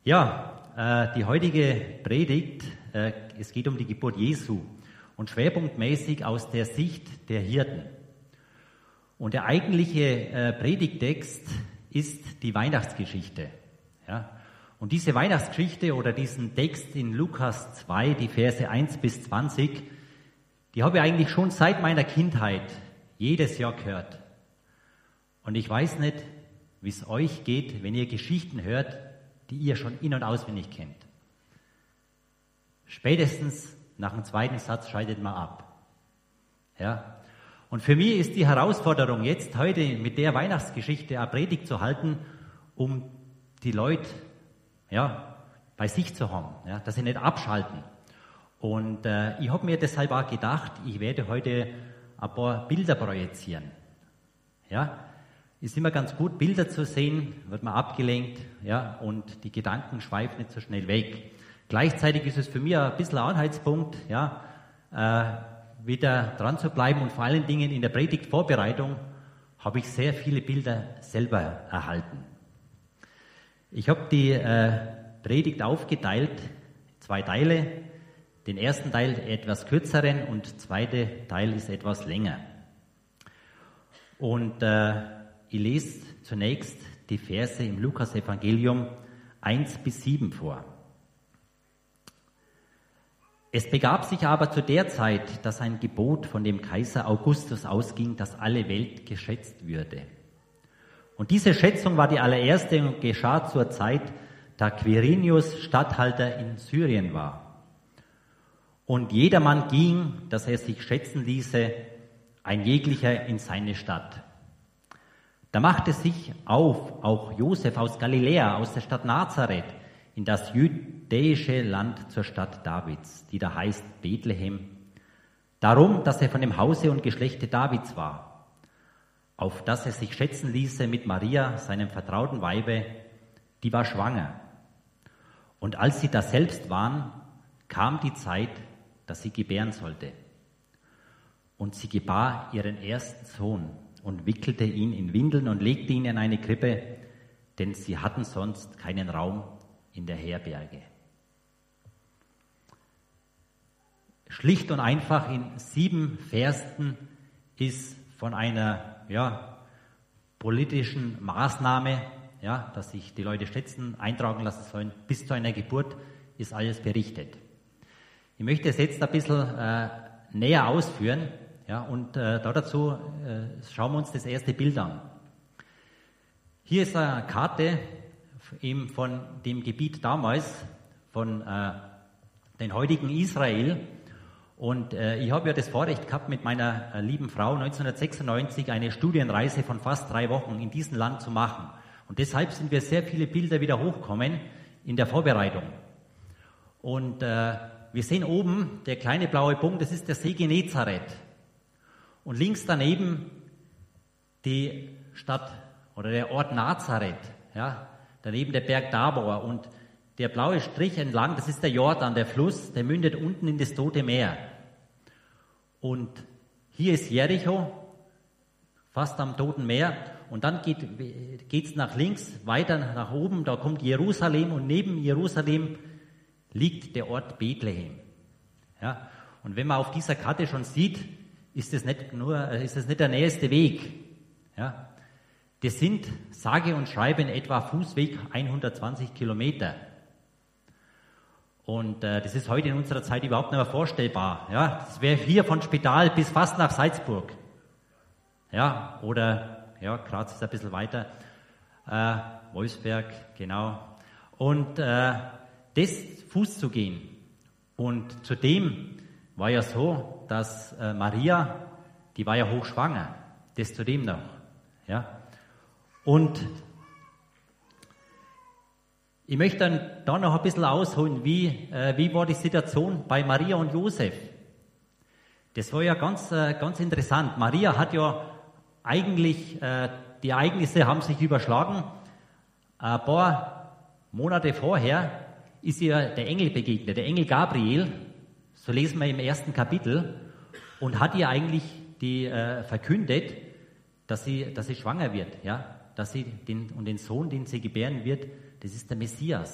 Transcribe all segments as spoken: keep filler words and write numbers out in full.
Ja, äh, die heutige Predigt, äh, es geht um die Geburt Jesu und schwerpunktmäßig aus der Sicht der Hirten. Und der eigentliche äh, Predigttext ist die Weihnachtsgeschichte. Ja? Und diese Weihnachtsgeschichte oder diesen Text in Lukas zwei, die Verse eins bis zwanzig, die habe ich eigentlich schon seit meiner Kindheit jedes Jahr gehört. Und ich weiß nicht, wie es euch geht, wenn ihr Geschichten hört, die ihr schon in- und auswendig kennt. Spätestens nach dem zweiten Satz schaltet man ab. Ja? Und für mich ist die Herausforderung jetzt heute mit der Weihnachtsgeschichte eine Predigt zu halten, um die Leute ja, bei sich zu haben, ja, dass sie nicht abschalten. Und äh, ich habe mir deshalb auch gedacht, ich werde heute ein paar Bilder projizieren. Ja, ist immer ganz gut, Bilder zu sehen, wird man abgelenkt, ja, und die Gedanken schweifen nicht so schnell weg. Gleichzeitig ist es für mich ein bisschen ein Anhaltspunkt, ja, äh, wieder dran zu bleiben und vor allen Dingen in der Predigtvorbereitung habe ich sehr viele Bilder selber erhalten. Ich habe die äh, Predigt aufgeteilt, zwei Teile. Den ersten Teil etwas kürzeren und der zweite Teil ist etwas länger. Und äh, ich lese zunächst die Verse im Lukas-Evangelium eins bis sieben vor. Es begab sich aber zu der Zeit, dass ein Gebot von dem Kaiser Augustus ausging, dass alle Welt geschätzt würde. Und diese Schätzung war die allererste und geschah zur Zeit, da Quirinius Statthalter in Syrien war. Und jedermann ging, dass er sich schätzen ließe, ein jeglicher in seine Stadt. Da machte sich auf auch Josef aus Galiläa, aus der Stadt Nazareth, in das jüdische Land zur Stadt Davids, die da heißt Bethlehem, darum, dass er von dem Hause und Geschlechte Davids war, auf das er sich schätzen ließe mit Maria, seinem vertrauten Weibe, die war schwanger. Und als sie daselbst waren, kam die Zeit, dass sie gebären sollte. Und sie gebar ihren ersten Sohn und wickelte ihn in Windeln und legte ihn in eine Krippe, denn sie hatten sonst keinen Raum in der Herberge. Schlicht und einfach in sieben Versen ist von einer ja, politischen Maßnahme, ja, dass sich die Leute schätzen, eintragen lassen sollen, bis zu einer Geburt ist alles berichtet. Ich möchte es jetzt ein bisschen äh, näher ausführen, ja, und äh, dazu äh, schauen wir uns das erste Bild an. Hier ist eine Karte eben von dem Gebiet damals, von äh, den heutigen Israel. Und äh, ich habe ja das Vorrecht gehabt, mit meiner äh, lieben Frau neunzehnhundertsechsundneunzig eine Studienreise von fast drei Wochen in diesem Land zu machen. Und deshalb sind wir sehr viele Bilder wieder hochgekommen in der Vorbereitung. Und äh, wir sehen oben, der kleine blaue Punkt, das ist der See Genezareth. Und links daneben die Stadt oder der Ort Nazareth, ja, daneben der Berg Tabor. Und der blaue Strich entlang, das ist der Jordan, der Fluss, der mündet unten in das Tote Meer. Und hier ist Jericho, fast am Toten Meer. Und dann geht es nach links, weiter nach oben, da kommt Jerusalem und neben Jerusalem liegt der Ort Bethlehem. Ja, und wenn man auf dieser Karte schon sieht, ist das nicht nur, ist das nicht der nächste Weg. Ja, das sind sage und schreibe in etwa Fußweg hundertzwanzig Kilometer. Und äh, das ist heute in unserer Zeit überhaupt nicht mehr vorstellbar. Ja, das wäre hier von Spital bis fast nach Salzburg. Ja, oder ja, Graz ist ein bisschen weiter, äh, Wolfsberg, genau. Und äh, das Fuß zu gehen. Und zudem war ja so, dass äh, Maria, die war ja hochschwanger. Das zudem noch. Ja. Und ich möchte dann da noch ein bisschen ausholen, wie, äh, wie war die Situation bei Maria und Josef. Das war ja ganz, äh, ganz interessant. Maria hat ja eigentlich, äh, die Ereignisse haben sich überschlagen. Ein paar Monate vorher ist ihr der Engel begegnet, der Engel Gabriel, so lesen wir im ersten Kapitel, und hat ihr eigentlich die äh, verkündet, dass sie, dass sie schwanger wird, ja, dass sie den, und den Sohn, den sie gebären wird, das ist der Messias,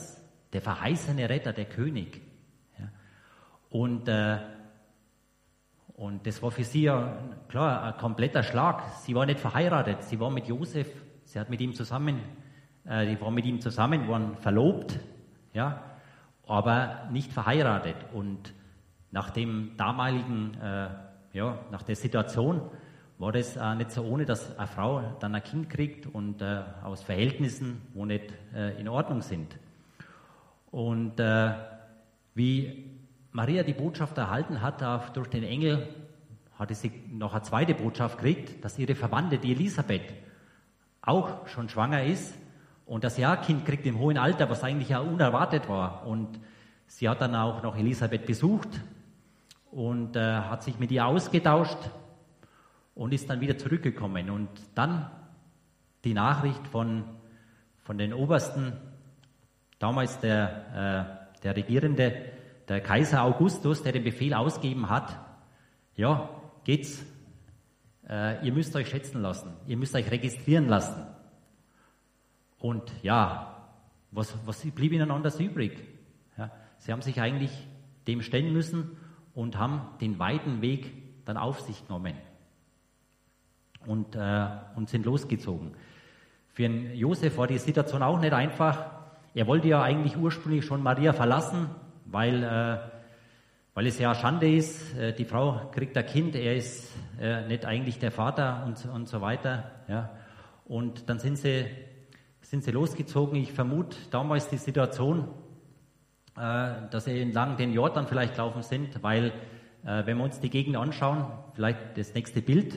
der verheißene Retter, der König. Ja. Und, äh, und das war für sie ja klar ein kompletter Schlag. Sie war nicht verheiratet, sie war mit Josef, sie hat mit ihm zusammen, äh, die war mit ihm zusammen, waren verlobt, ja, aber nicht verheiratet. Und nach dem damaligen, äh, ja, nach der Situation war das äh, nicht so ohne, dass eine Frau dann ein Kind kriegt und äh, aus Verhältnissen, wo nicht äh, in Ordnung sind. Und äh, wie Maria die Botschaft erhalten hat auch durch den Engel, hatte sie noch eine zweite Botschaft gekriegt, dass ihre Verwandte, die Elisabeth, auch schon schwanger ist und dass sie auch ein Kind kriegt im hohen Alter, was eigentlich auch unerwartet war. Und sie hat dann auch noch Elisabeth besucht und äh, hat sich mit ihr ausgetauscht und ist dann wieder zurückgekommen. Und dann die Nachricht von, von den Obersten, damals der, äh, der Regierende, der Kaiser Augustus, der den Befehl ausgegeben hat, ja, geht's, äh, ihr müsst euch schätzen lassen, ihr müsst euch registrieren lassen. Und ja, was, was blieb ihnen anders übrig? Ja, sie haben sich eigentlich dem stellen müssen und haben den weiten Weg dann auf sich genommen. Und, äh, und sind losgezogen. Für den Josef war die Situation auch nicht einfach. Er wollte ja eigentlich ursprünglich schon Maria verlassen, weil, äh, weil es ja Schande ist. Äh, die Frau kriegt ein Kind, er ist äh, nicht eigentlich der Vater und, und so weiter. Ja. Und dann sind sie, sind sie losgezogen. Ich vermute damals die Situation, äh, dass sie entlang den Jordan vielleicht gelaufen sind, weil, äh, wenn wir uns die Gegend anschauen, vielleicht das nächste Bild,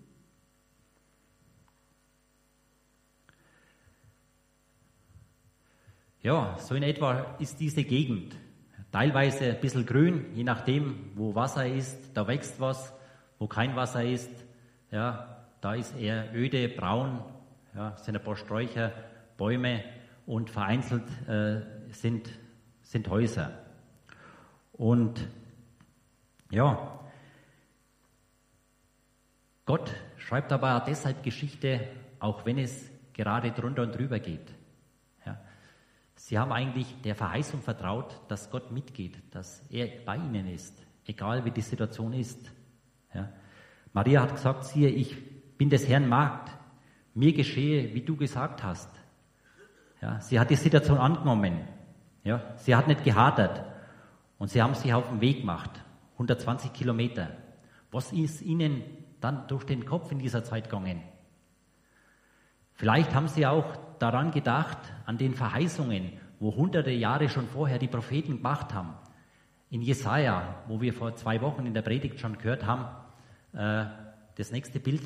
ja, so in etwa ist diese Gegend. Teilweise ein bisschen grün, je nachdem, wo Wasser ist, da wächst was, wo kein Wasser ist, ja, da ist eher öde, braun, ja, sind ein paar Sträucher, Bäume und vereinzelt äh, sind, sind Häuser. Und ja, Gott schreibt aber auch deshalb Geschichte, auch wenn es gerade drunter und drüber geht. Sie haben eigentlich der Verheißung vertraut, dass Gott mitgeht, dass er bei ihnen ist, egal wie die Situation ist. Ja. Maria hat gesagt, siehe, ich bin des Herrn Magd, mir geschehe, wie du gesagt hast. Ja, sie hat die Situation angenommen. Ja, sie hat nicht gehadert und sie haben sich auf den Weg gemacht, hundertzwanzig Kilometer. Was ist ihnen dann durch den Kopf in dieser Zeit gegangen? Vielleicht haben sie auch daran gedacht, an den Verheißungen, wo hunderte Jahre schon vorher die Propheten gemacht haben. In Jesaja, wo wir vor zwei Wochen in der Predigt schon gehört haben, äh, das nächste Bild.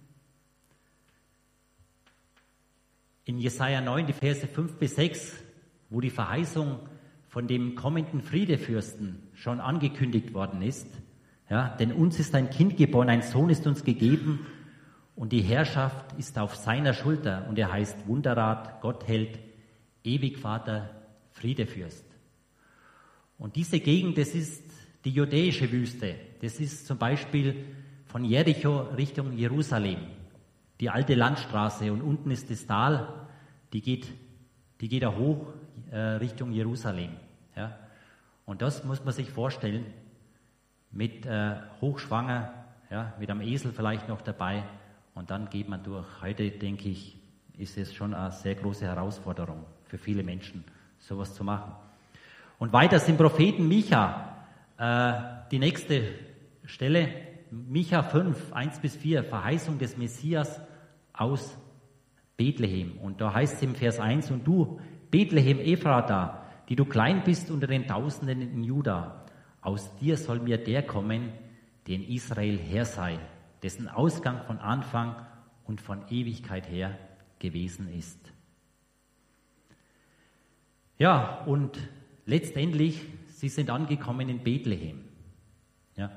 In Jesaja neun, die Verse fünf bis sechs, wo die Verheißung von dem kommenden Friedefürsten schon angekündigt worden ist. Ja, denn uns ist ein Kind geboren, ein Sohn ist uns gegeben, und die Herrschaft ist auf seiner Schulter und er heißt Wunderrat, Gottheld, Ewigvater, Friedefürst. Und diese Gegend, das ist die judäische Wüste. Das ist zum Beispiel von Jericho Richtung Jerusalem, die alte Landstraße. Und unten ist das Tal, die geht, die geht da hoch äh, Richtung Jerusalem. Ja. Und das muss man sich vorstellen, mit äh, hochschwanger, ja, mit einem Esel vielleicht noch dabei. Und dann geht man durch. Heute, denke ich, ist es schon eine sehr große Herausforderung für viele Menschen, sowas zu machen. Und weiter sind Propheten Micha, äh, die nächste Stelle, Micha fünf, eins bis vier, Verheißung des Messias aus Bethlehem. Und da heißt es im Vers eins, und du, Bethlehem Ephrata, die du klein bist unter den Tausenden in Juda, aus dir soll mir der kommen, der in Israel Herr sei, dessen Ausgang von Anfang und von Ewigkeit her gewesen ist. Ja, und letztendlich, sie sind angekommen in Bethlehem. Ja.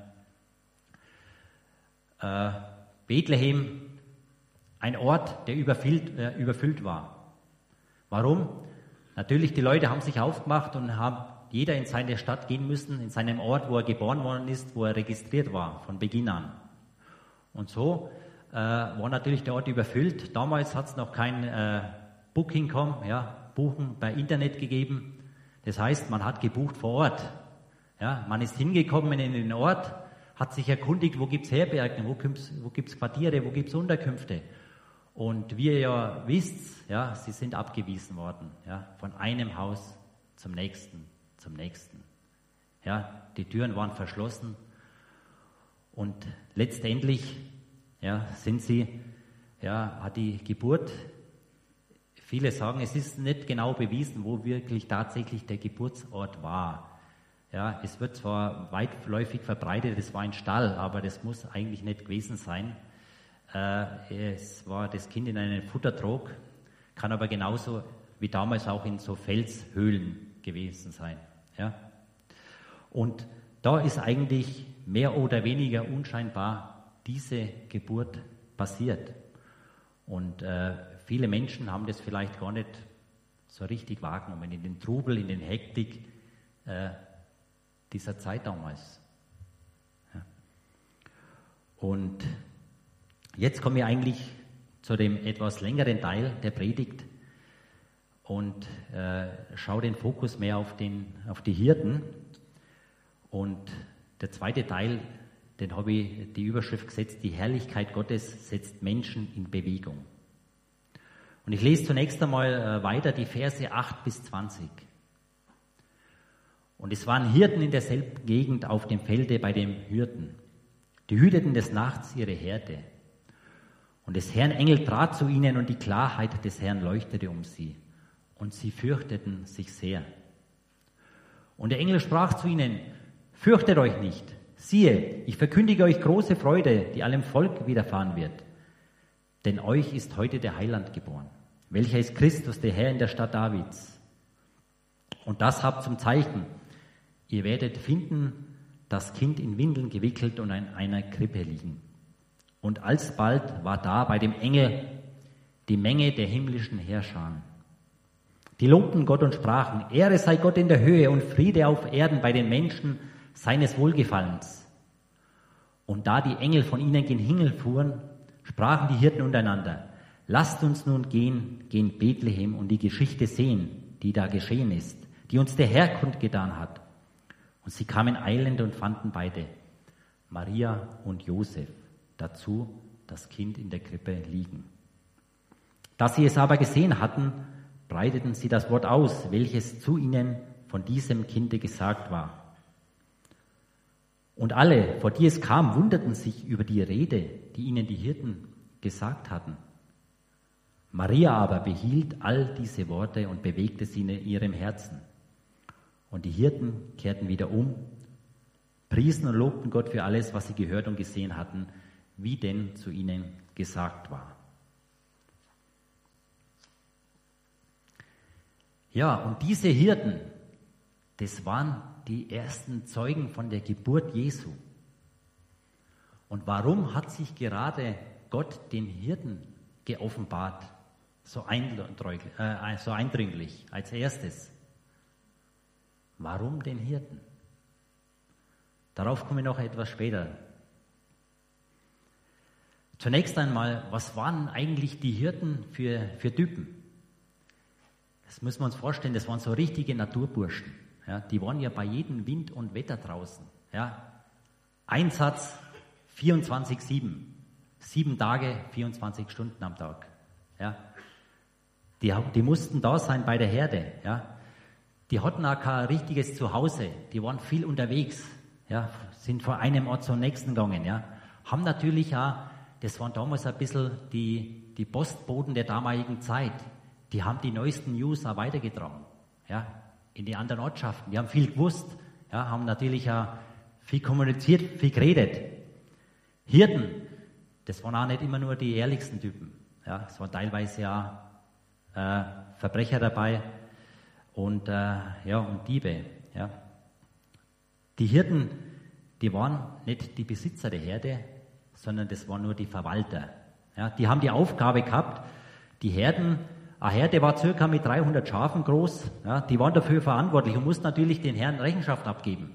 Äh, Bethlehem, ein Ort, der überfüllt, äh, überfüllt war. Warum? Natürlich, die Leute haben sich aufgemacht und haben jeder in seine Stadt gehen müssen, in seinem Ort, wo er geboren worden ist, wo er registriert war, von Beginn an. Und so äh, war natürlich der Ort überfüllt. Damals hat es noch kein äh, Booking.com, ja, Buchen bei Internet gegeben. Das heißt, man hat gebucht vor Ort. Ja, man ist hingekommen in den Ort, hat sich erkundigt, wo gibt's Herbergen, wo gibt's, wo gibt's Quartiere, wo gibt's Unterkünfte. Und wie ihr ja wisst, ja, sie sind abgewiesen worden, ja, von einem Haus zum nächsten, zum nächsten. Ja, die Türen waren verschlossen und letztendlich, ja, sind sie, ja, hat die Geburt, viele sagen, es ist nicht genau bewiesen, wo wirklich tatsächlich der Geburtsort war. Ja, es wird zwar weitläufig verbreitet, es war ein Stall, aber das muss eigentlich nicht gewesen sein. Äh, es war das Kind in einem Futtertrog, kann aber genauso wie damals auch in so Felshöhlen gewesen sein. Ja. Und da ist eigentlich mehr oder weniger unscheinbar diese Geburt passiert. Und äh, viele Menschen haben das vielleicht gar nicht so richtig wahrgenommen, in den Trubel, in den Hektik äh, dieser Zeit damals. Ja. Und jetzt komme ich eigentlich zu dem etwas längeren Teil der Predigt und äh, schaue den Fokus mehr auf, den, auf die Hirten. Und der zweite Teil, den habe ich die Überschrift gesetzt, die Herrlichkeit Gottes setzt Menschen in Bewegung. Und ich lese zunächst einmal äh, weiter die Verse acht bis zwanzig. Und es waren Hirten in derselben Gegend auf dem Felde bei dem Hirten. Die hüteten des Nachts ihre Herde. Und des Herrn Engel trat zu ihnen und die Klarheit des Herrn leuchtete um sie. Und sie fürchteten sich sehr. Und der Engel sprach zu ihnen, fürchtet euch nicht. Siehe, ich verkündige euch große Freude, die allem Volk widerfahren wird. Denn euch ist heute der Heiland geboren, welcher ist Christus, der Herr in der Stadt Davids. Und das habt zum Zeichen. Ihr werdet finden, das Kind in Windeln gewickelt und in einer Krippe liegen. Und alsbald war da bei dem Engel die Menge der himmlischen Heerscharen. Die lobten Gott und sprachen, Ehre sei Gott in der Höhe und Friede auf Erden bei den Menschen seines Wohlgefallens. Und da die Engel von ihnen gen Himmel fuhren, sprachen die Hirten untereinander, lasst uns nun gehen, gen Bethlehem und die Geschichte sehen, die da geschehen ist, die uns der Herr kundgetan hat. Und sie kamen eilend und fanden beide, Maria und Josef, dazu das Kind in der Krippe liegen. Da sie es aber gesehen hatten, breiteten sie das Wort aus, welches zu ihnen von diesem Kinde gesagt war. Und alle, vor die es kam, wunderten sich über die Rede, die ihnen die Hirten gesagt hatten. Maria aber behielt all diese Worte und bewegte sie in ihrem Herzen. Und die Hirten kehrten wieder um, priesen und lobten Gott für alles, was sie gehört und gesehen hatten, wie denn zu ihnen gesagt war. Ja, und diese Hirten, das waren die ersten Zeugen von der Geburt Jesu. Und warum hat sich gerade Gott den Hirten geoffenbart, so eindrücklich, äh, so eindringlich als erstes? Warum den Hirten? Darauf komme ich noch etwas später. Zunächst einmal, was waren eigentlich die Hirten für, für Typen? Das müssen wir uns vorstellen, das waren so richtige Naturburschen. Ja, die waren ja bei jedem Wind und Wetter draußen. Ja. Einsatz vierundzwanzig sieben. Sieben Tage, vierundzwanzig Stunden am Tag. Ja. Die, die mussten da sein bei der Herde. Ja. Die hatten auch kein richtiges Zuhause. Die waren viel unterwegs. Ja. Sind von einem Ort zum nächsten gegangen. Ja. Haben natürlich auch, das waren damals ein bisschen die, die Postboten der damaligen Zeit. Die haben die neuesten News auch weitergetragen. Ja. In die anderen Ortschaften. Die haben viel gewusst. Ja. Haben natürlich auch viel kommuniziert, viel geredet. Hirten, das waren auch nicht immer nur die ehrlichsten Typen. Ja. Es waren teilweise auch äh, Verbrecher dabei. Und, äh, ja, und Diebe. Ja. Die Hirten, die waren nicht die Besitzer der Herde, sondern das waren nur die Verwalter. Ja. Die haben die Aufgabe gehabt, die Herden, eine Herde war circa mit dreihundert Schafen groß, ja, die waren dafür verantwortlich und mussten natürlich den Herren Rechenschaft abgeben.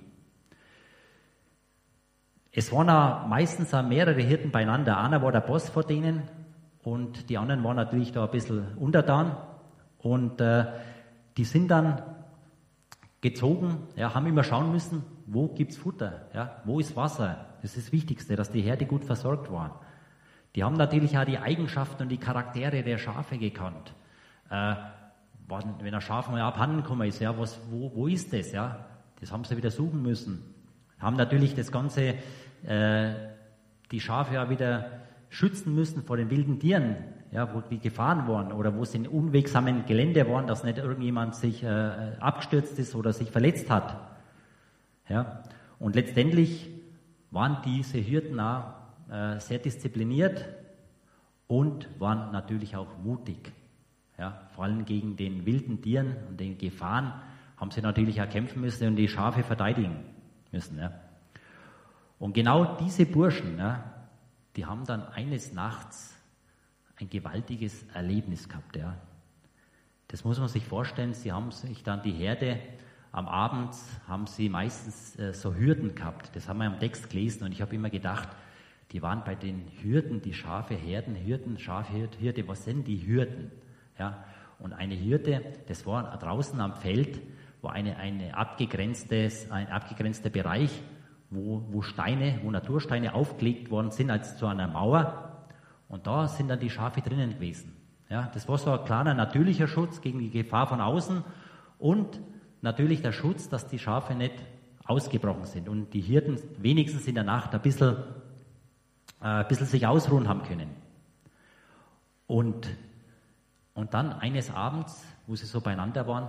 Es waren auch meistens auch mehrere Hirten beieinander. Einer war der Boss vor denen und die anderen waren natürlich da ein bisschen untertan. Und äh, die sind dann gezogen, ja, haben immer schauen müssen, wo gibt's Futter, ja, wo ist Wasser. Das ist das Wichtigste, dass die Herde gut versorgt war. Die haben natürlich auch die Eigenschaften und die Charaktere der Schafe gekannt. Äh, wenn ein Schaf mal abhanden gekommen ist, ja, was, wo, wo ist das? Ja? Das haben sie wieder suchen müssen. Haben natürlich das Ganze, äh, die Schafe ja wieder schützen müssen vor den wilden Tieren, ja, wo die gefahren waren oder wo sie in unwegsamen Gelände waren, dass nicht irgendjemand sich äh, abgestürzt ist oder sich verletzt hat. Ja? Und letztendlich waren diese Hirten auch äh, sehr diszipliniert und waren natürlich auch mutig. Ja? Vor allem gegen den wilden Tieren und den Gefahren haben sie natürlich auch kämpfen müssen und die Schafe verteidigen müssen. Ja? Und genau diese Burschen, ja, die haben dann eines Nachts ein gewaltiges Erlebnis gehabt. Ja. Das muss man sich vorstellen, sie haben sich dann die Herde, am Abend haben sie meistens äh, so Hürden gehabt. Das haben wir im Text gelesen und ich habe immer gedacht, die waren bei den Hürden, die Schafe, Herden, Hürden, Schafe, Hürde, was sind die Hürden? Ja. Und eine Hürde, das war draußen am Feld, wo eine, eine abgegrenztes, ein abgegrenzter Bereich, wo, wo Steine, wo Natursteine aufgelegt worden sind als zu einer Mauer. Und da sind dann die Schafe drinnen gewesen. Ja, das war so ein kleiner natürlicher Schutz gegen die Gefahr von außen und natürlich der Schutz, dass die Schafe nicht ausgebrochen sind und die Hirten wenigstens in der Nacht ein bisschen, äh, ein bisschen sich ausruhen haben können. Und, und dann eines Abends, wo sie so beieinander waren,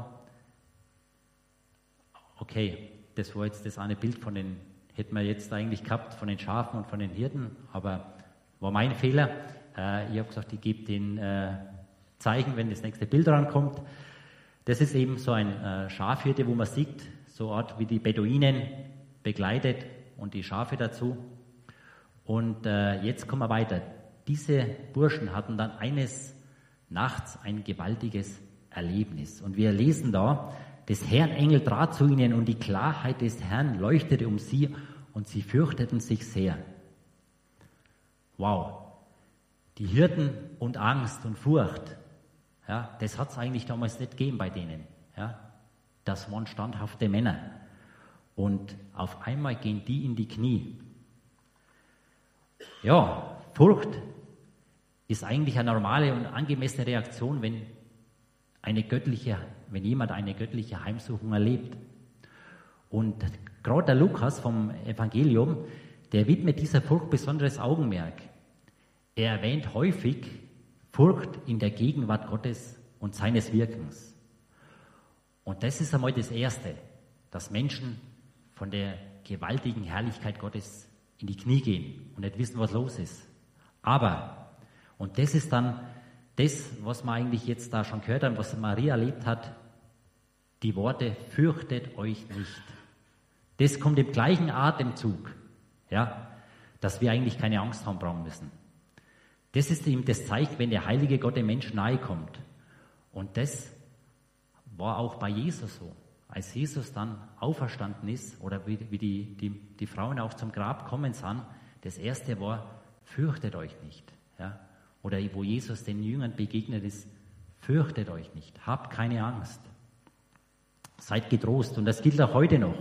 okay, das war jetzt das eine Bild von den, hätten wir jetzt eigentlich gehabt, von den Schafen und von den Hirten, aber war mein Fehler. Äh, ich habe gesagt, ich gebe den äh, Zeichen, wenn das nächste Bild rankommt. Das ist eben so ein äh, Schafhirte, wo man sieht, so eine Art wie die Beduinen begleitet und die Schafe dazu. Und äh, jetzt kommen wir weiter. Diese Burschen hatten dann eines Nachts ein gewaltiges Erlebnis. Und wir lesen da, des Herrn Engel trat zu ihnen und die Klarheit des Herrn leuchtete um sie und sie fürchteten sich sehr. Wow, die Hirten und Angst und Furcht, ja, das hat es eigentlich damals nicht gegeben bei denen. Ja. Das waren standhafte Männer. Und auf einmal gehen die in die Knie. Ja, Furcht ist eigentlich eine normale und angemessene Reaktion, wenn, eine göttliche, wenn jemand eine göttliche Heimsuchung erlebt. Und gerade der Lukas vom Evangelium, der widmet dieser Furcht besonderes Augenmerk. Er erwähnt häufig Furcht in der Gegenwart Gottes und seines Wirkens. Und das ist einmal das Erste, dass Menschen von der gewaltigen Herrlichkeit Gottes in die Knie gehen und nicht wissen, was los ist. Aber, und das ist dann das, was wir eigentlich jetzt da schon gehört haben, was Maria erlebt hat, die Worte, fürchtet euch nicht. Das kommt im gleichen Atemzug, ja, dass wir eigentlich keine Angst haben brauchen müssen. Das ist ihm das Zeichen, wenn der heilige Gott dem Menschen nahe kommt. Und das war auch bei Jesus so. Als Jesus dann auferstanden ist, oder wie, wie die, die, die Frauen auch zum Grab kommen sind, das erste war, fürchtet euch nicht. Ja? Oder wo Jesus den Jüngern begegnet ist, fürchtet euch nicht, habt keine Angst. Seid getrost. Und das gilt auch heute noch.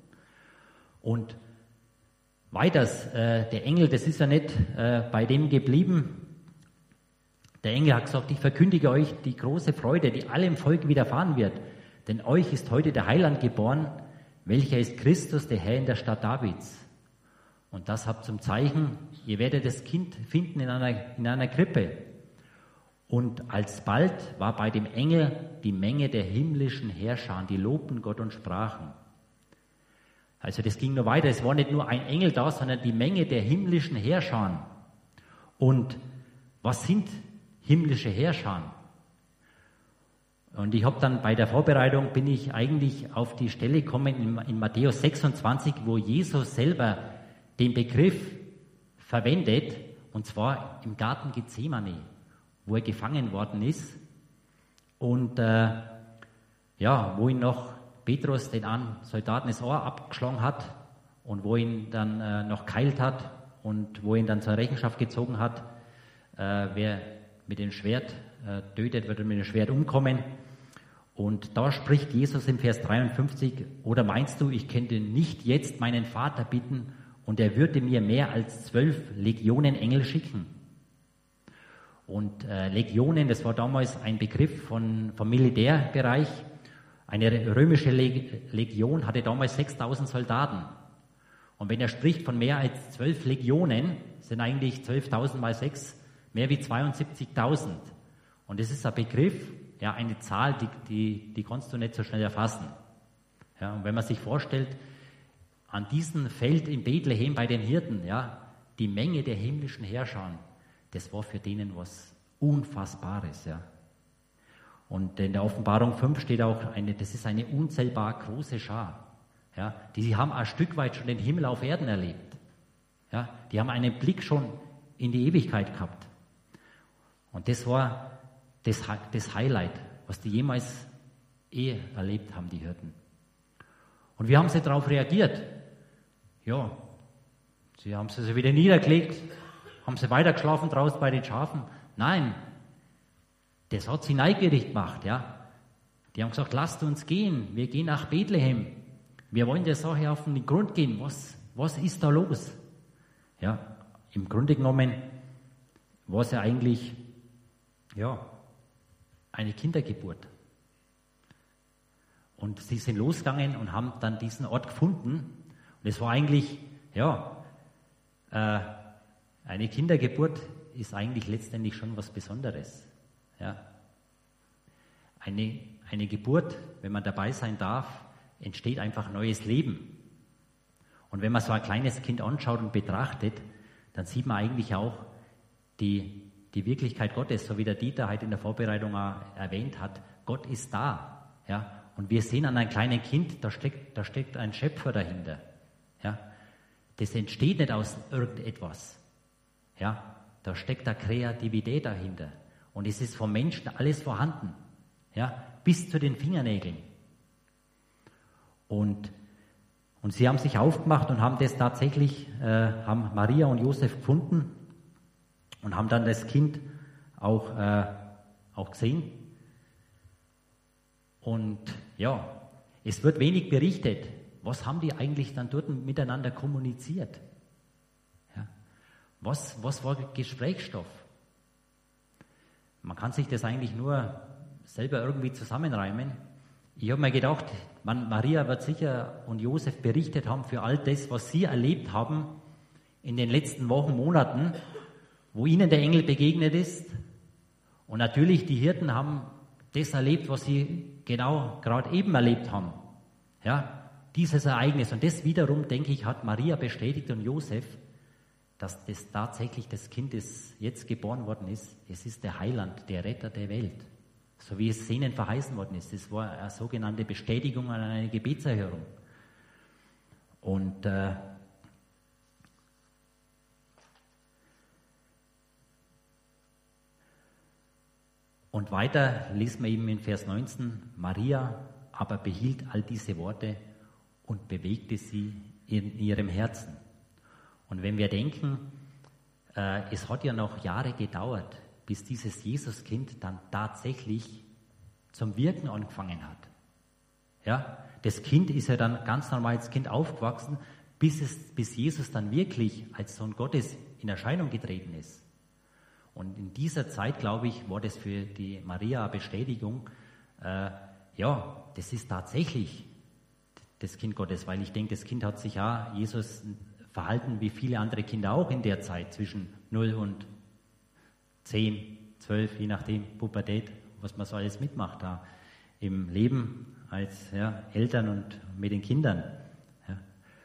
Und weiters, äh, der Engel, das ist ja nicht äh, bei dem geblieben. Der Engel hat gesagt, ich verkündige euch die große Freude, die allem Volk widerfahren wird. Denn euch ist heute der Heiland geboren, welcher ist Christus, der Herr in der Stadt Davids. Und das habt zum Zeichen, ihr werdet das Kind finden in einer, in einer Krippe. Und alsbald war bei dem Engel die Menge der himmlischen Herrscher, die lobten Gott und sprachen. Also das ging noch weiter, es war nicht nur ein Engel da, sondern die Menge der himmlischen Herrscher. Und was sind himmlische Herrscher? Und ich habe dann bei der Vorbereitung, bin ich eigentlich auf die Stelle gekommen in, in Matthäus sechsundzwanzig, wo Jesus selber den Begriff verwendet, und zwar im Garten Gethsemane, wo er gefangen worden ist und äh, ja, wo ihn noch Petrus den an Soldaten das Ohr abgeschlagen hat und wo ihn dann äh, noch geheilt hat und wo ihn dann zur Rechenschaft gezogen hat, äh, wer mit dem Schwert äh, tötet, wird mit dem Schwert umkommen. Und da spricht Jesus im Vers dreiundfünfzig, oder meinst du, ich könnte nicht jetzt meinen Vater bitten und er würde mir mehr als zwölf Legionen Engel schicken? Und äh, Legionen, das war damals ein Begriff von, vom Militärbereich. Eine römische Leg- Legion hatte damals sechstausend Soldaten. Und wenn er spricht von mehr als zwölf Legionen, sind eigentlich zwölftausend mal sechs, mehr wie zweiundsiebzigtausend. Und das ist ein Begriff, ja, eine Zahl, die, die, die kannst du nicht so schnell erfassen. Ja, und wenn man sich vorstellt, an diesem Feld in Bethlehem bei den Hirten, ja, die Menge der himmlischen Herrscher, das war für denen was Unfassbares, ja. Und in der Offenbarung fünf steht auch, eine, das ist eine unzählbar große Schar. Ja, die haben ein Stück weit schon den Himmel auf Erden erlebt. Ja, die haben einen Blick schon in die Ewigkeit gehabt. Und das war das, das Highlight, was die jemals eh erlebt haben, die Hirten. Und wie haben sie darauf reagiert? Ja, sie haben sie wieder niedergelegt, haben sie weitergeschlafen draußen bei den Schafen? Nein, das hat sie neugierig gemacht, ja. Die haben gesagt, lasst uns gehen, wir gehen nach Bethlehem. Wir wollen der Sache auf den Grund gehen. Was, was ist da los? Ja, im Grunde genommen war es ja eigentlich, ja, eine Kindergeburt. Und sie sind losgegangen und haben dann diesen Ort gefunden. Und es war eigentlich, ja, äh, eine Kindergeburt ist eigentlich letztendlich schon was Besonderes. Ja. Eine, eine Geburt, wenn man dabei sein darf, entsteht einfach neues Leben. Und wenn man so ein kleines Kind anschaut und betrachtet, dann sieht man eigentlich auch die, die Wirklichkeit Gottes, so wie der Dieter heute in der Vorbereitung auch erwähnt hat. Gott ist da. Ja? Und wir sehen an einem kleinen Kind, da steckt, da steckt ein Schöpfer dahinter. Ja? Das entsteht nicht aus irgendetwas. Ja? Da steckt eine Kreativität dahinter. Und es ist vom Menschen alles vorhanden. Ja? Bis zu den Fingernägeln. Und, und sie haben sich aufgemacht und haben das tatsächlich, äh, haben Maria und Josef gefunden und haben dann das Kind auch, äh, auch gesehen. Und ja, es wird wenig berichtet. Was haben die eigentlich dann dort miteinander kommuniziert? Ja. Was, was war Gesprächsstoff? Man kann sich das eigentlich nur selber irgendwie zusammenreimen. Ich habe mir gedacht, man, Maria wird sicher und Josef berichtet haben für all das, was sie erlebt haben in den letzten Wochen, Monaten, wo ihnen der Engel begegnet ist. Und natürlich die Hirten haben das erlebt, was sie genau gerade eben erlebt haben. Ja, dieses Ereignis. Und das wiederum, denke ich, hat Maria bestätigt und Josef, dass das tatsächlich das Kind, das jetzt geboren worden ist, es ist der Heiland, der Retter der Welt. So wie es ihnen verheißen worden ist. Das war eine sogenannte Bestätigung an eine Gebetserhörung. Und, äh, und weiter lesen wir eben in Vers neunzehn, Maria aber behielt all diese Worte und bewegte sie in ihrem Herzen. Und wenn wir denken, äh, es hat ja noch Jahre gedauert, bis dieses Jesuskind dann tatsächlich zum Wirken angefangen hat. Ja, das Kind ist ja dann ganz normal als Kind aufgewachsen, bis, es, bis Jesus dann wirklich als Sohn Gottes in Erscheinung getreten ist. Und in dieser Zeit, glaube ich, war das für die Maria eine Bestätigung, äh, ja, das ist tatsächlich das Kind Gottes, weil ich denke, das Kind hat sich ja Jesus verhalten wie viele andere Kinder auch in der Zeit, zwischen null und zehn, zwölf, je nachdem, Pubertät, was man so alles mitmacht da im Leben als ja, Eltern und mit den Kindern. Ja.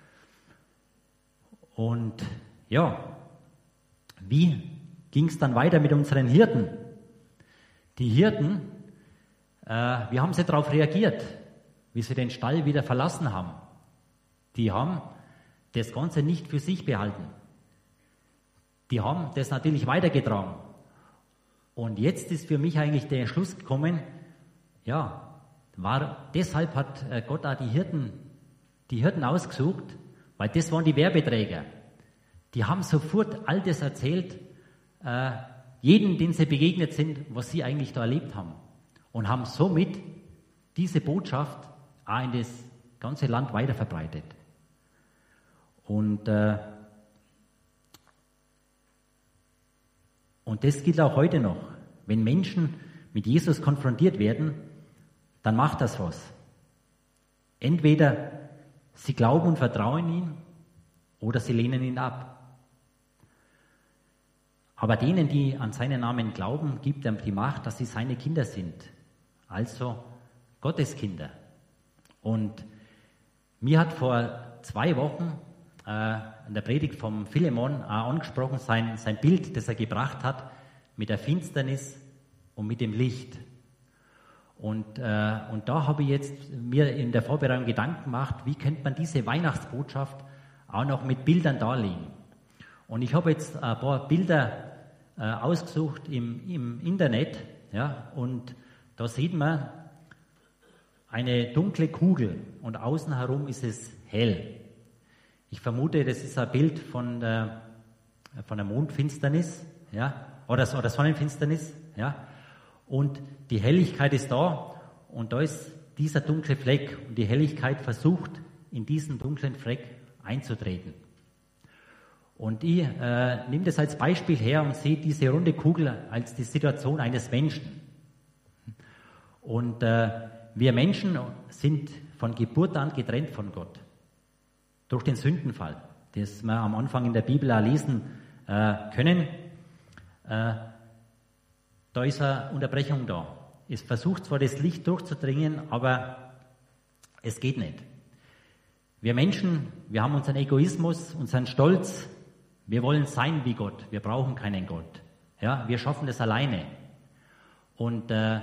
Und ja, wie ging es dann weiter mit unseren Hirten? Die Hirten, äh, wie haben sie darauf reagiert, wie sie den Stall wieder verlassen haben? Die haben das Ganze nicht für sich behalten. Die haben das natürlich weitergetragen. Und jetzt ist für mich eigentlich der Entschluss gekommen, ja, war, deshalb hat Gott auch die Hirten, die Hirten ausgesucht, weil das waren die Werbeträger. Die haben sofort all das erzählt, äh, jeden, den sie begegnet sind, was sie eigentlich da erlebt haben. Und haben somit diese Botschaft auch in das ganze Land weiter verbreitet. Und, äh, und das gilt auch heute noch. Wenn Menschen mit Jesus konfrontiert werden, dann macht das was. Entweder sie glauben und vertrauen ihm oder sie lehnen ihn ab. Aber denen, die an seinen Namen glauben, gibt er die Macht, dass sie seine Kinder sind. Also Gottes Kinder. Und mir hat vor zwei Wochen äh, in der Predigt vom Philemon auch angesprochen, sein, sein Bild, das er gebracht hat, mit der Finsternis und mit dem Licht. Und, äh, und da habe ich jetzt mir in der Vorbereitung Gedanken gemacht, wie könnte man diese Weihnachtsbotschaft auch noch mit Bildern darlegen. Und ich habe jetzt ein paar Bilder äh, ausgesucht im, im Internet, ja, und da sieht man eine dunkle Kugel und außen herum ist es hell. Ich vermute, das ist ein Bild von der, von der Mondfinsternis, ja, oder, oder Sonnenfinsternis, ja. Und die Helligkeit ist da und da ist dieser dunkle Fleck und die Helligkeit versucht, in diesen dunklen Fleck einzutreten. Und ich äh, nehme das als Beispiel her und sehe diese runde Kugel als die Situation eines Menschen. Und äh, wir Menschen sind von Geburt an getrennt von Gott. Durch den Sündenfall, das wir am Anfang in der Bibel auch lesen äh, können. Äh, da ist eine Unterbrechung da. Es versucht zwar das Licht durchzudringen, aber es geht nicht. Wir Menschen, wir haben unseren Egoismus, unseren Stolz. Wir wollen sein wie Gott. Wir brauchen keinen Gott. Ja, wir schaffen das alleine. Und äh,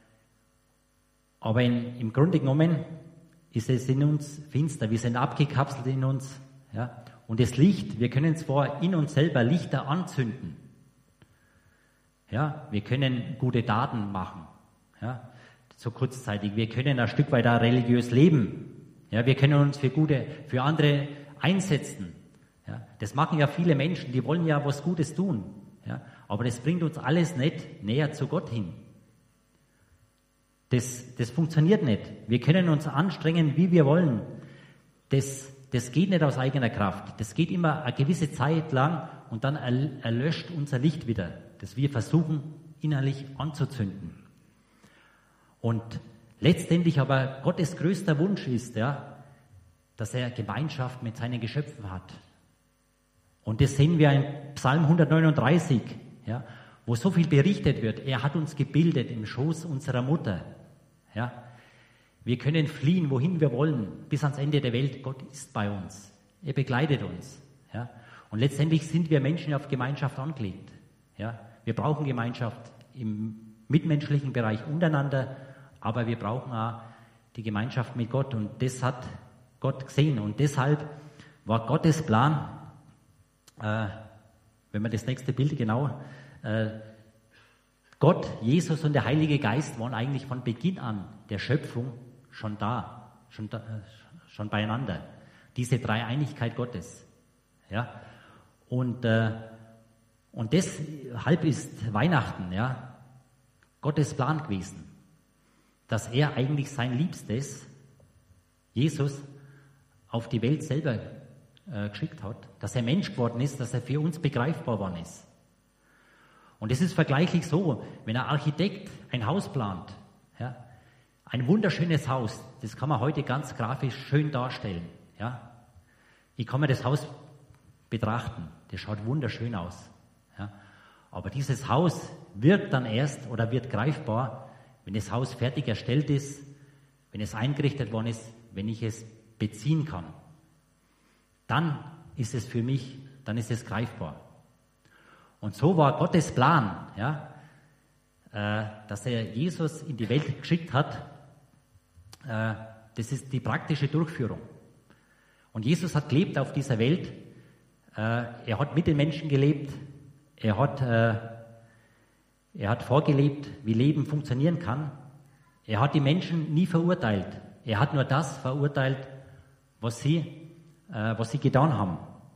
aber in, im Grunde genommen ist es in uns finster. Wir sind abgekapselt in uns. Ja, und das Licht, wir können zwar in uns selber Lichter anzünden. Ja, wir können gute Taten machen. Ja, so kurzzeitig. Wir können ein Stück weit auch religiös leben. Ja, wir können uns für gute, für andere einsetzen. Ja, das machen ja viele Menschen, die wollen ja was Gutes tun. Ja, aber das bringt uns alles nicht näher zu Gott hin. Das, das funktioniert nicht. Wir können uns anstrengen, wie wir wollen. Das, das geht nicht aus eigener Kraft. Das geht immer eine gewisse Zeit lang und dann erlöscht unser Licht wieder, das wir versuchen innerlich anzuzünden. Und letztendlich aber Gottes größter Wunsch ist, ja, dass er Gemeinschaft mit seinen Geschöpfen hat. Und das sehen wir in Psalm hundertneununddreißig, ja, wo so viel berichtet wird. Er hat uns gebildet im Schoß unserer Mutter. Ja. Wir können fliehen, wohin wir wollen, bis ans Ende der Welt. Gott ist bei uns. Er begleitet uns. Ja. Und letztendlich sind wir Menschen auf Gemeinschaft angelegt. Ja. Wir brauchen Gemeinschaft im mitmenschlichen Bereich untereinander, aber wir brauchen auch die Gemeinschaft mit Gott. Und das hat Gott gesehen. Und deshalb war Gottes Plan, äh, wenn man das nächste Bild genau, äh, Gott, Jesus und der Heilige Geist waren eigentlich von Beginn an der Schöpfung schon da, schon, da, äh, schon beieinander. Diese Dreieinigkeit Gottes. Ja? Und, äh, und deshalb ist Weihnachten, ja, Gottes Plan gewesen, dass er eigentlich sein Liebstes, Jesus, auf die Welt selber äh, geschickt hat, dass er Mensch geworden ist, dass er für uns begreifbar worden ist. Und es ist vergleichlich so, wenn ein Architekt ein Haus plant, ja, ein wunderschönes Haus, das kann man heute ganz grafisch schön darstellen. Ja. Ich kann mir das Haus betrachten, das schaut wunderschön aus. Ja. Aber dieses Haus wird dann erst oder wird greifbar, wenn das Haus fertig erstellt ist, wenn es eingerichtet worden ist, wenn ich es beziehen kann. Dann ist es für mich, dann ist es greifbar. Und so war Gottes Plan, ja, äh, dass er Jesus in die Welt geschickt hat. Äh, das ist die praktische Durchführung. Und Jesus hat gelebt auf dieser Welt. Äh, er hat mit den Menschen gelebt. Er hat, äh, er hat vorgelebt, wie Leben funktionieren kann. Er hat die Menschen nie verurteilt. Er hat nur das verurteilt, was sie, äh, was sie getan haben.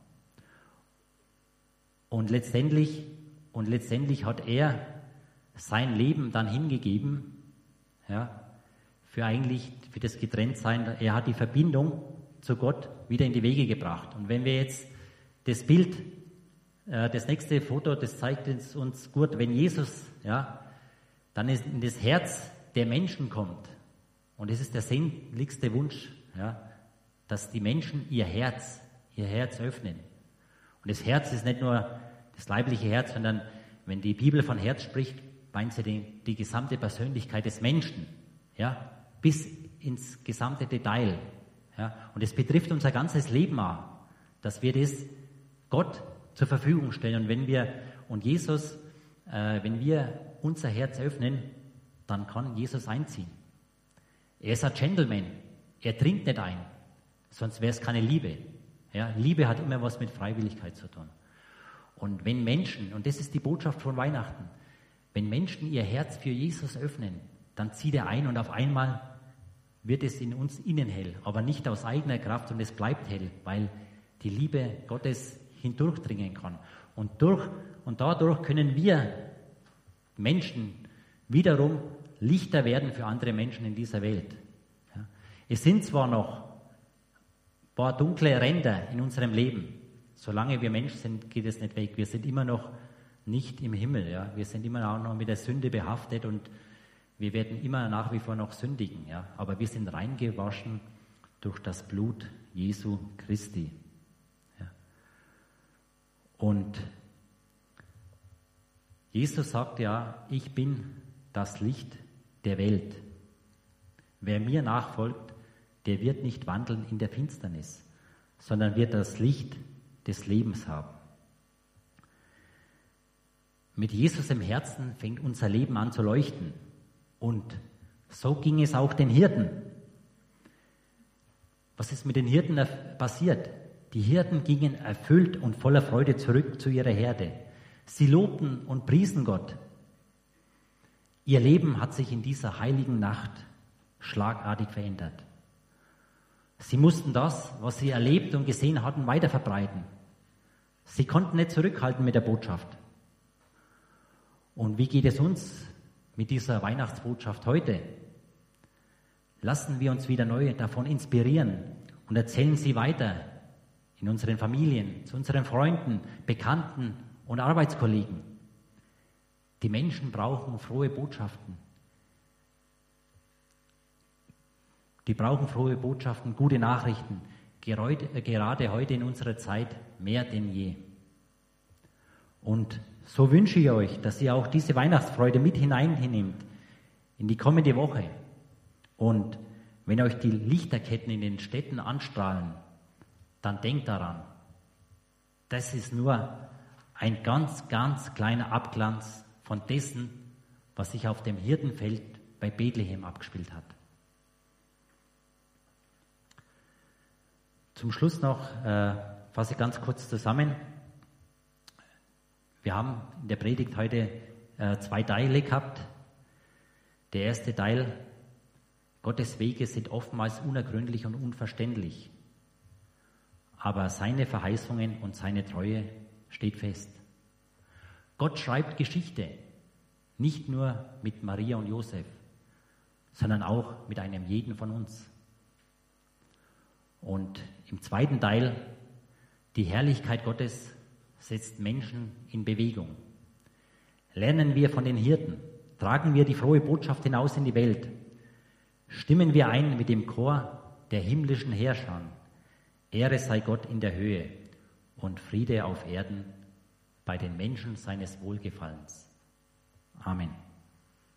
Und letztendlich, und letztendlich hat er sein Leben dann hingegeben, ja, für eigentlich, für das Getrenntsein. Er hat die Verbindung zu Gott wieder in die Wege gebracht. Und wenn wir jetzt das Bild, äh, das nächste Foto, das zeigt uns, uns gut, wenn Jesus, ja, dann ist in das Herz der Menschen kommt. Und das ist der sehnlichste Wunsch, ja, dass die Menschen ihr Herz, ihr Herz öffnen. Und das Herz ist nicht nur das leibliche Herz, sondern wenn die Bibel von Herz spricht, meint sie die, die gesamte Persönlichkeit des Menschen, ja, bis ins gesamte Detail. Ja. Und es betrifft unser ganzes Leben auch, dass wir das Gott zur Verfügung stellen. Und wenn wir, und Jesus, äh, wenn wir unser Herz öffnen, dann kann Jesus einziehen. Er ist ein Gentleman. Er trinkt nicht ein, sonst wäre es keine Liebe. Ja, Liebe hat immer was mit Freiwilligkeit zu tun. Und wenn Menschen, und das ist die Botschaft von Weihnachten, wenn Menschen ihr Herz für Jesus öffnen, dann zieht er ein und auf einmal wird es in uns innen hell, aber nicht aus eigener Kraft, und es bleibt hell, weil die Liebe Gottes hindurchdringen kann. Und durch und dadurch können wir Menschen wiederum Lichter werden für andere Menschen in dieser Welt. Ja. Es sind zwar noch ein paar dunkle Ränder in unserem Leben. Solange wir Menschen sind, geht es nicht weg. Wir sind immer noch nicht im Himmel. Ja. Wir sind immer auch noch mit der Sünde behaftet und wir werden immer nach wie vor noch sündigen. Ja. Aber wir sind reingewaschen durch das Blut Jesu Christi. Ja. Und Jesus sagt ja, ich bin das Licht der Welt. Wer mir nachfolgt, der wird nicht wandeln in der Finsternis, sondern wird das Licht des Lebens haben. Mit Jesus im Herzen fängt unser Leben an zu leuchten. Und so ging es auch den Hirten. Was ist mit den Hirten passiert? Die Hirten gingen erfüllt und voller Freude zurück zu ihrer Herde. Sie lobten und priesen Gott. Ihr Leben hat sich in dieser heiligen Nacht schlagartig verändert. Sie mussten das, was sie erlebt und gesehen hatten, weiterverbreiten. Sie konnten nicht zurückhalten mit der Botschaft. Und wie geht es uns mit dieser Weihnachtsbotschaft heute? Lassen wir uns wieder neu davon inspirieren und erzählen sie weiter in unseren Familien, zu unseren Freunden, Bekannten und Arbeitskollegen. Die Menschen brauchen frohe Botschaften. Die brauchen frohe Botschaften, gute Nachrichten, gerade heute in unserer Zeit mehr denn je. Und so wünsche ich euch, dass ihr auch diese Weihnachtsfreude mit hineinnehmt in die kommende Woche. Und wenn euch die Lichterketten in den Städten anstrahlen, dann denkt daran, das ist nur ein ganz, ganz kleiner Abglanz von dessen, was sich auf dem Hirtenfeld bei Bethlehem abgespielt hat. Zum Schluss noch, äh, fasse ich ganz kurz zusammen. Wir haben in der Predigt heute äh, zwei Teile gehabt. Der erste Teil, Gottes Wege sind oftmals unergründlich und unverständlich. Aber seine Verheißungen und seine Treue steht fest. Gott schreibt Geschichte, nicht nur mit Maria und Josef, sondern auch mit einem jeden von uns. Und im zweiten Teil, die Herrlichkeit Gottes setzt Menschen in Bewegung. Lernen wir von den Hirten, tragen wir die frohe Botschaft hinaus in die Welt, stimmen wir ein mit dem Chor der himmlischen Herrscher. Ehre sei Gott in der Höhe und Friede auf Erden bei den Menschen seines Wohlgefallens. Amen.